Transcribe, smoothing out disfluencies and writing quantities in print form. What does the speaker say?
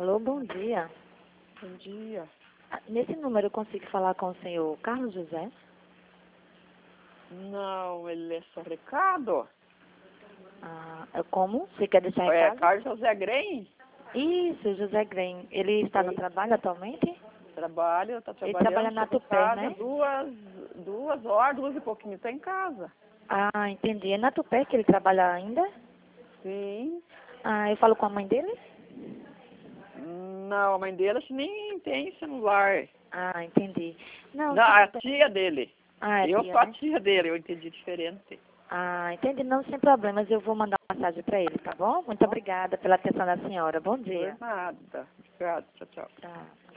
Alô, bom dia. Bom dia. Nesse número eu consigo falar com o senhor Carlos José? Não, ele é só recado. Como? Você quer deixar É recado? Carlos José Grem? Isso, José Grem. Ele está no trabalho atualmente? Tá Ele trabalhando. trabalha na Chegou em Tupé, casa né? 2 horas, 2 e pouquinho, tá em casa. Ah, entendi. É na Tupé que ele trabalha ainda? Sim. Eu falo com a mãe dele? Não, a mãe dele acho que nem tem celular. Entendi. Não, Não, a tudo bem. tia dele. É Eu tia, sou a né? tia dele, eu entendi diferente. Entendi. Não, sem problemas. Eu vou mandar uma mensagem para ele, tá bom? Muito obrigada pela atenção da senhora. Bom dia. Por nada. Obrigada, tchau, tchau. Tchau.